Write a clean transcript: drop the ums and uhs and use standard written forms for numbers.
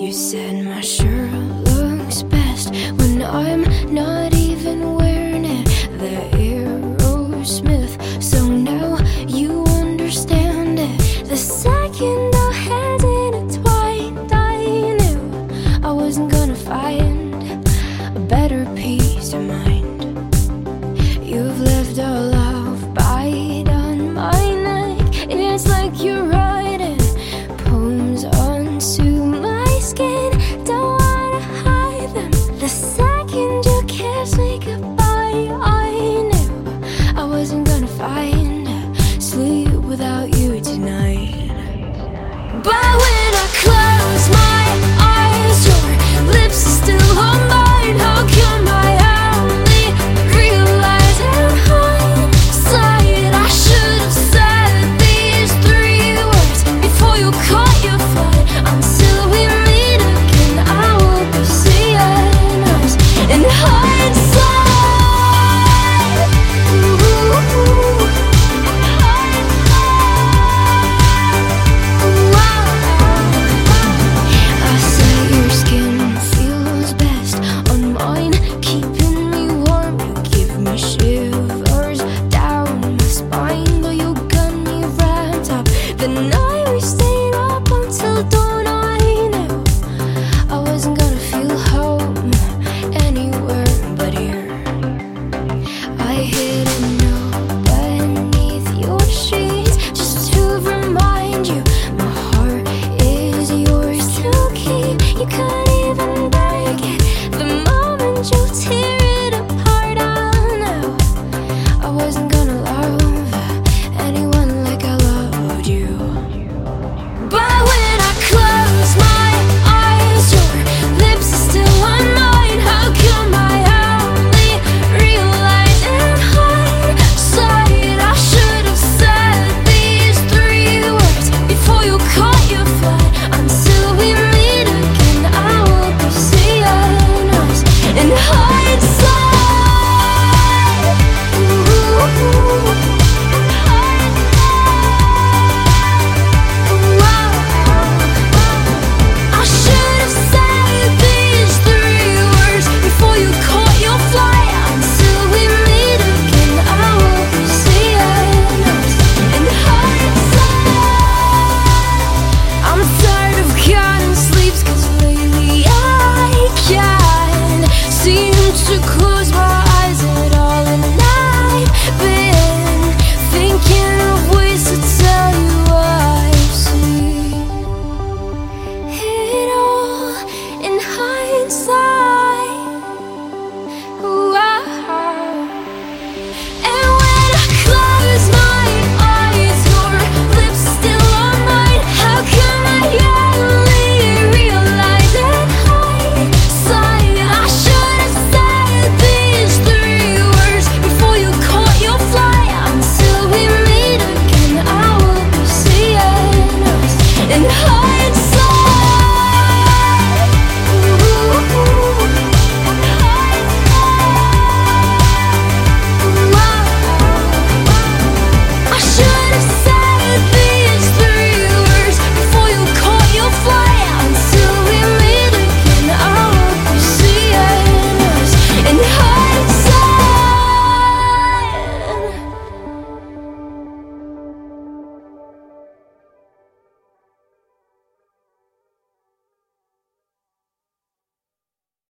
You said my shirt looks best when I'm not even wearing it. The Aerosmith, so now you understand it. The second I had intertwined, I knew I wasn't gonna find a better peace of mind. You've left a love bite on my neck. It's like you're writing poems onto my skin. Don't wanna hide them. The second you kissed me goodbye, I knew I wasn't gonna find sleep without you tonight. But when I close my eyes, your lips are still on mine. How come I only realize in hindsight I should have said these 3 words before you caught your flight? Until we meet again, I will be seeing us in hindsight. I say your skin feels best on mine, keeping me warm. You give me shivers down my spine, though you got me wrapped up the night.